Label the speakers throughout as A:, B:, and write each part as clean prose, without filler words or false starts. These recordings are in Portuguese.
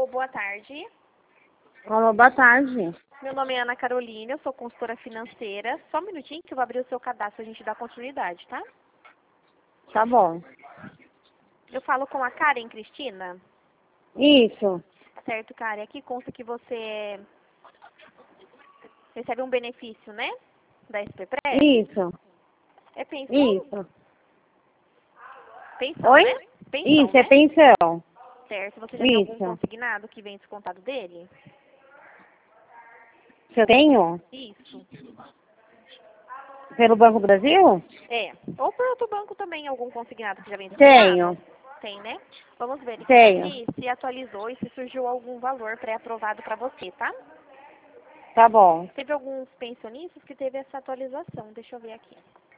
A: Alô, boa tarde.
B: Alô, boa tarde.
A: Meu nome é Ana Carolina, eu sou consultora financeira. Só um minutinho que eu vou abrir o seu cadastro, a gente dá continuidade, tá?
B: Tá bom.
A: Eu falo com a Karen Cristina.
B: Isso.
A: Certo, Karen. Aqui consta que você recebe um benefício, né? Da SPPREV.
B: Isso.
A: É pensão?
B: Isso.
A: Pensão,
B: Oi?
A: né? Pensão,
B: Isso, é
A: né?
B: pensão.
A: Certo. Você já tem algum
B: Isso.
A: consignado que vem descontado dele?
B: Que eu tenho?
A: Isso.
B: Pelo Banco do Brasil?
A: É. Ou por outro banco também, algum consignado que já vem
B: Tenho.
A: descontado? Tem, né? Vamos verificar
B: Tenho.
A: aqui se atualizou e se surgiu algum valor pré-aprovado para você, tá?
B: Tá bom.
A: Teve alguns pensionistas que teve essa atualização. Deixa eu ver aqui.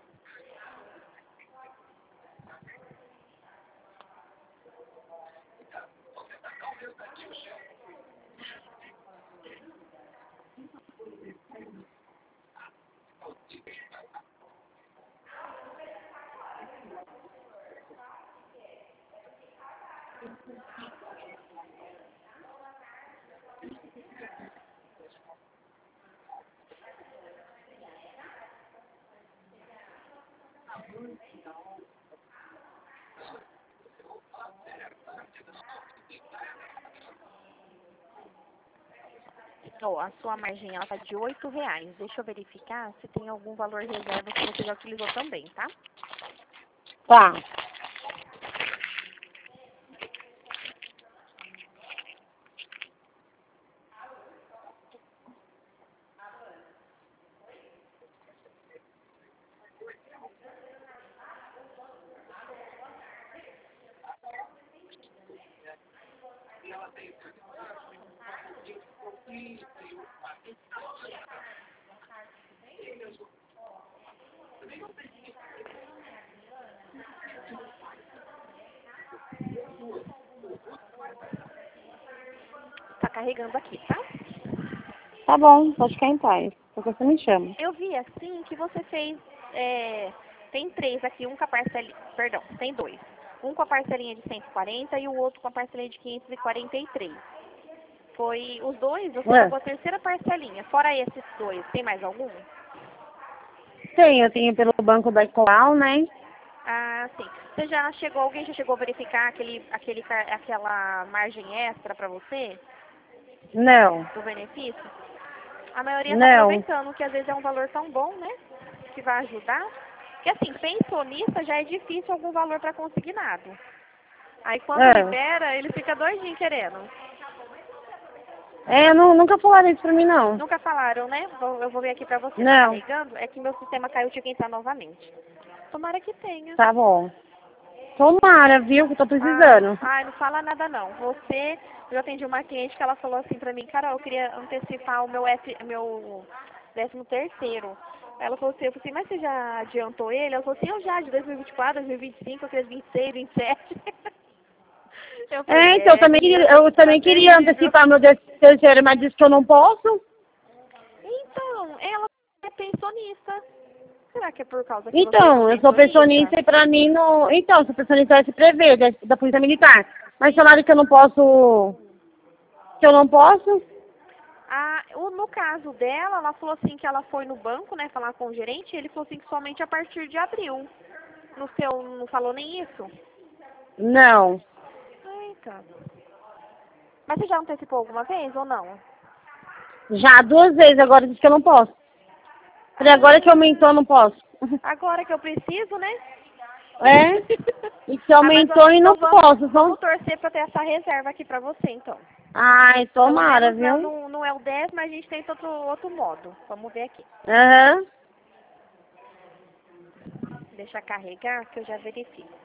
A: Ó, a sua margem ela tá de R$ 8. Deixa eu verificar se tem algum valor reserva que você já utilizou também, tá?
B: Tá.
A: Tá carregando aqui, tá?
B: Tá bom, pode ficar em paz. Porque você me chama.
A: Eu vi assim que você fez. Tem três aqui, um com a parcelinha. Perdão, tem dois. Um com a parcelinha de 140 e o outro com a parcelinha de 543. Foi os dois, você pagou a terceira parcelinha. Fora esses dois, tem mais algum?
B: Eu tenho pelo Banco da Coal, né?
A: Ah, sim. Alguém já chegou a verificar aquela margem extra para você,
B: Não.
A: do benefício? A maioria está
B: Não.
A: aproveitando, que às vezes é um valor tão bom, né? Que vai ajudar. Porque assim, pensionista já é difícil algum valor para consignado. Aí quando libera, ele fica doidinho querendo.
B: Nunca falaram isso pra mim, não.
A: Nunca falaram, né? Eu vou ver aqui pra você. Tá
B: Não.
A: carregando? É que meu sistema caiu, tive que entrar novamente. Tomara que tenha.
B: Tá bom. Tomara, viu? Que eu tô precisando.
A: Ai, não fala nada não. Eu atendi uma cliente que ela falou assim pra mim, Carol, eu queria antecipar o meu 13º. Ela falou assim, eu falei assim, mas você já adiantou ele? Ela falou assim, eu já, de 2024, 2025, eu queria 26, 27. Eu falei,
B: Então,
A: menina,
B: eu
A: tá
B: também queria
A: terrível.
B: antecipar meu terceiro, mas disse que eu não posso.
A: Então, ela é pensionista. Será que é por causa que você
B: Então,
A: for
B: eu sou
A: pensionista?
B: pensionista e pra mim não... Então, eu sou pensionista da SPV, da Polícia Militar. Mas falaram que eu não posso... Que eu não posso?
A: No caso dela, ela falou assim que ela foi no banco, né, falar com o gerente, e ele falou assim que somente a partir de abril. No seu, não falou nem isso?
B: Não.
A: Eita. Mas você já antecipou alguma vez ou não?
B: Já 2 vezes, agora disse que eu não posso. Falei, agora que aumentou, eu não posso.
A: Agora que eu preciso, né?
B: E que
A: Mas
B: aumentou e não
A: então
B: posso.
A: vamos torcer pra ter essa reserva aqui pra você, então.
B: Ai,
A: Pelo
B: tomara,
A: menos
B: viu?
A: não é o 10, mas a gente tem outro modo. Vamos ver aqui.
B: Aham.
A: Deixa carregar que eu já verifico.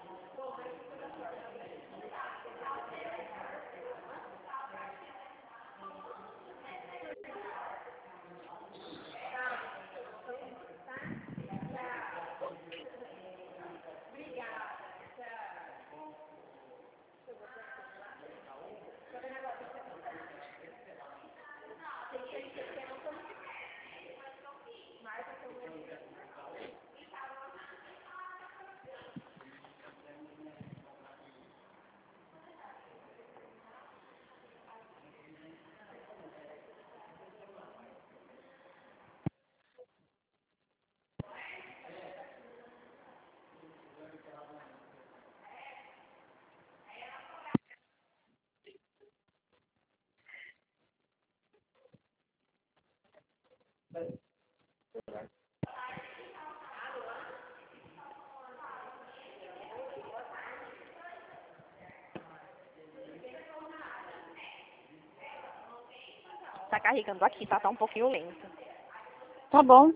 A: tá carregando aqui, tá? Tá um pouquinho lento.
B: Tá bom.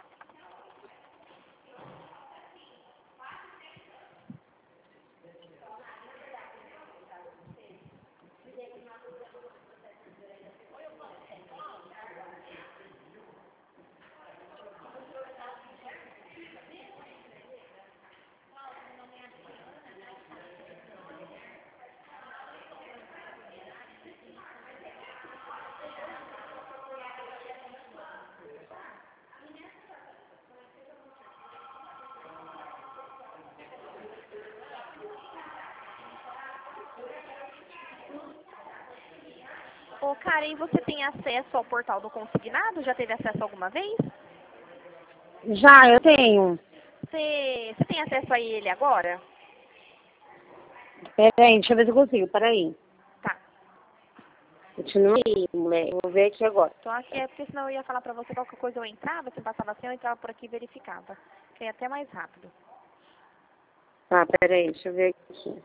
A: Ô, Karen, você tem acesso ao portal do consignado? Já teve acesso alguma vez?
B: Já, eu tenho.
A: Você tem acesso a ele agora?
B: Peraí, deixa eu ver se eu consigo. Peraí.
A: Tá.
B: Continua aí, mulher. Eu vou ver aqui agora.
A: Então aqui é porque senão eu ia falar pra você qualquer coisa eu entrava, você passava assim, eu entrava por aqui e verificava. Que é até mais rápido.
B: Tá, peraí, deixa eu ver aqui.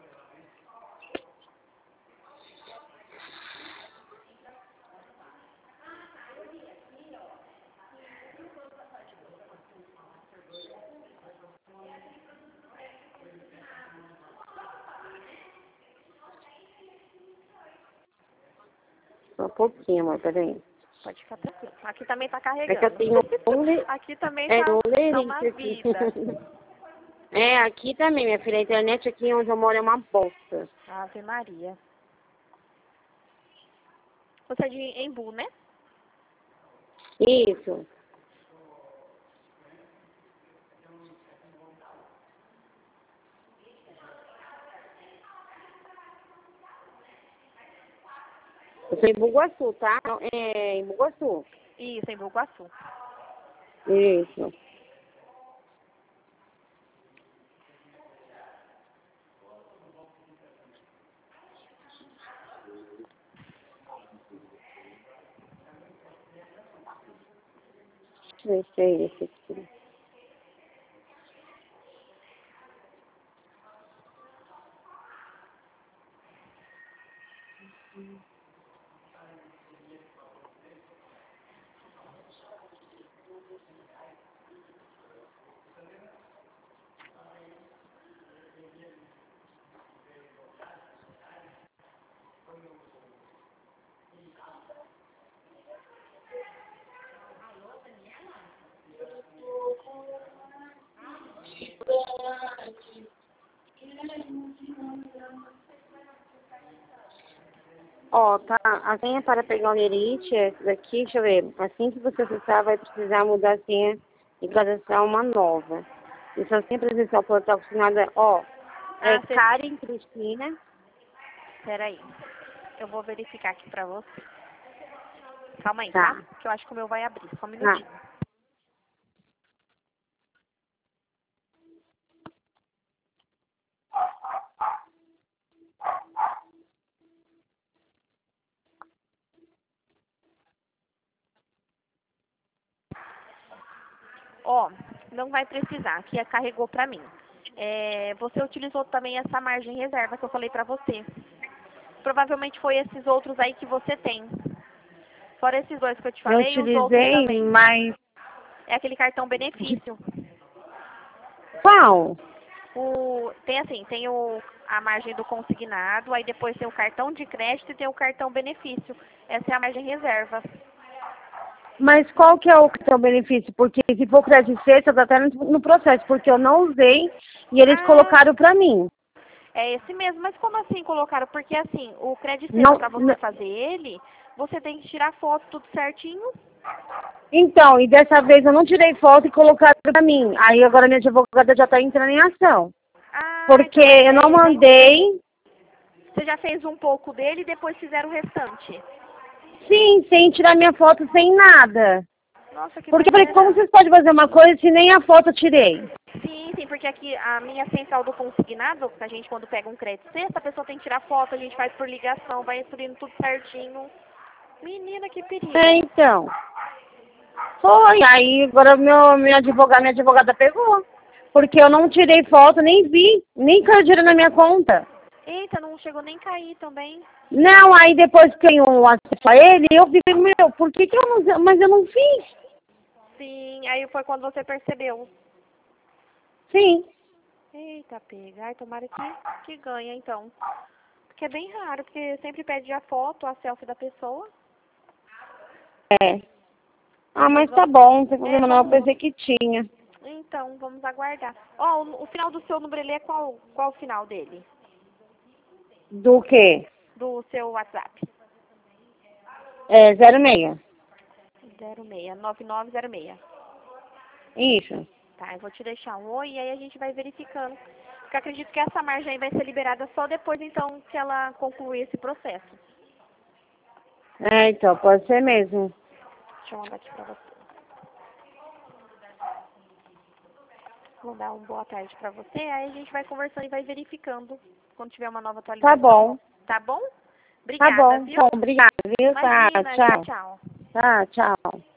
B: Só um pouquinho, amor, peraí.
A: Pode ficar tranquilo. Aqui também tá
B: É que eu
A: carregando.
B: tenho
A: Aqui também
B: um
A: tá uma
B: lerite aqui.
A: vida.
B: É, aqui também, minha filha. A internet aqui onde eu moro é uma bosta.
A: Ave Maria. Você é de Embu, né?
B: Isso. Eu sou em Bugaçu, tá? Não, é em Bugaçu.
A: Isso, em Bugaçu.
B: Isso. Deixa eu ver se é esse aqui. Ó, tá, a senha para pegar o lerite é essa daqui, deixa eu ver. Assim que você acessar, vai precisar mudar a senha e cadastrar uma nova. E só sem presencial portal consignado, ó, é Karen Cristina.
A: Peraí. Eu vou verificar aqui pra você. Calma aí,
B: Tá.
A: tá? Que eu acho que o meu vai abrir. Só um minutinho. Ó, não vai precisar. Aqui carregou pra mim. Você utilizou também essa margem reserva que eu falei pra você. Provavelmente foi esses outros aí que você tem. Fora esses dois que eu te
B: Eu
A: falei, os outros
B: utilizei,
A: também.
B: mas...
A: É aquele cartão benefício.
B: Qual?
A: Tem assim, tem a margem do consignado, aí depois tem o cartão de crédito e tem o cartão benefício. Essa é a margem reserva.
B: Mas qual que é o seu benefício? Porque se for crédito sexta, tá até no processo, porque eu não usei e eles colocaram pra mim.
A: É esse mesmo, mas como assim colocaram? Porque assim, o crédito
B: Não,
A: para você fazer ele, você tem que tirar foto tudo certinho.
B: então, e dessa vez eu não tirei foto e colocaram pra mim. Aí agora minha advogada já tá entrando em ação. Porque
A: Então
B: eu não mandei.
A: você já fez um pouco dele e depois fizeram o restante.
B: Sim, sem tirar minha foto, sem nada.
A: Nossa, que
B: Porque eu falei,
A: doideira.
B: como vocês podem fazer uma coisa se nem a foto eu tirei?
A: Sim, porque aqui a minha central do consignado, a gente quando pega um crédito sexta, a pessoa tem que tirar foto, a gente faz por ligação, vai instruindo tudo certinho. Menina, que perigo.
B: É, então. Foi, aí agora minha advogada pegou. Porque eu não tirei foto, nem vi, nem caiu dinheiro na minha conta.
A: Eita, não chegou nem cair também.
B: Não, aí depois que eu acesso a ele, eu fiquei, meu, por que que eu não... Mas eu não fiz.
A: Sim, aí foi quando você percebeu.
B: Sim.
A: Eita, pega. Ai, tomara que ganha, então. Porque é bem raro, porque sempre pede a foto, a selfie da pessoa.
B: É. Ah,
A: Mas
B: mas tá
A: vamos...
B: bom, não tem problema não, eu
A: vamos...
B: pensei que tinha.
A: Então, vamos aguardar. Ó, o final do seu número é qual o final dele?
B: Do quê?
A: Do seu WhatsApp?
B: É 06.
A: 06, 9906.
B: Isso.
A: Tá, eu vou te deixar um oi e aí a gente vai verificando. Porque eu acredito que essa margem aí vai ser liberada só depois, então, que ela concluir esse processo.
B: É, então, pode ser mesmo.
A: Deixa eu mandar aqui pra você. Vou dar uma boa tarde pra você, aí a gente vai conversando e vai verificando quando tiver uma nova
B: Tá
A: atualização.
B: bom.
A: Tá bom?
B: Tá
A: Obrigada,
B: bom,
A: viu?
B: então, obrigada, viu? Tá,
A: Imagina, tchau,
B: tchau.
A: tchau.
B: Tá, tchau.